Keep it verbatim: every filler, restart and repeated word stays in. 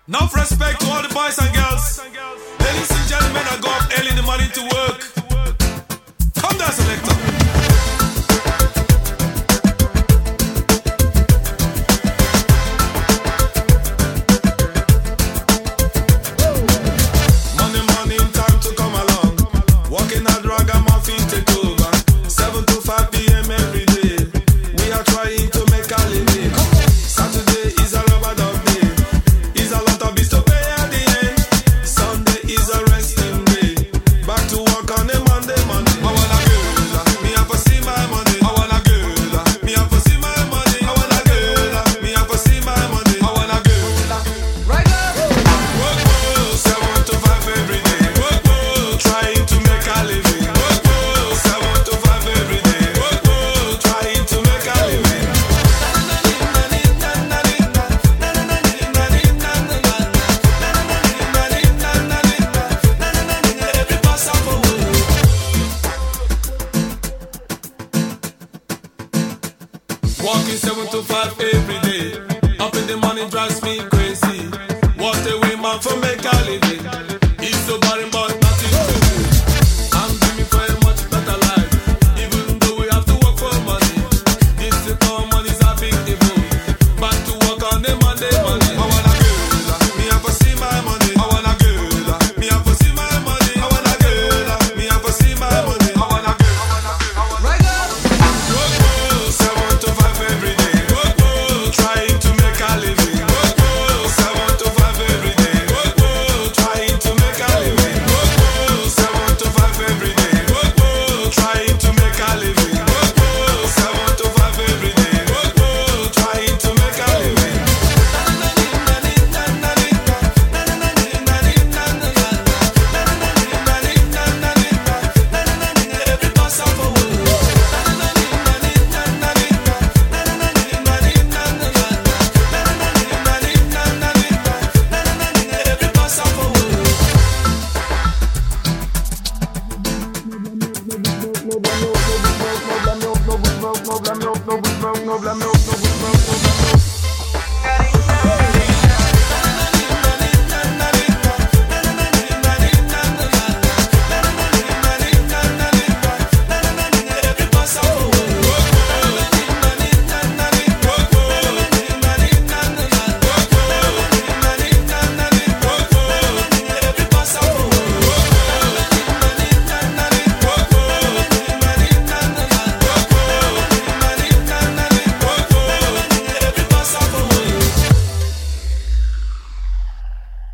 Enough respect to all the boys and girls. Ladies and gentlemen, I go up early in the morning to work. Come down, selector. Monday morning, time to come along. Walking out, drag and my feet take over. seven to five p m every day. We are trying to make a living. Saturday is a rubber dub day. Is a lot of bills to pay at the end. Sunday is a resting day. Back to work on a Monday, Monday. I wanna girl, me have to see my money. I wanna girl, me have to see my money. I wanna girl, me have to see my money. I wanna girl. Right now. Work, work, seven to five every day. Work, work, trying to make a living. Work, work, seven to five every day. Work, work, trying to make a living. Every pass up for work. Walking seven to five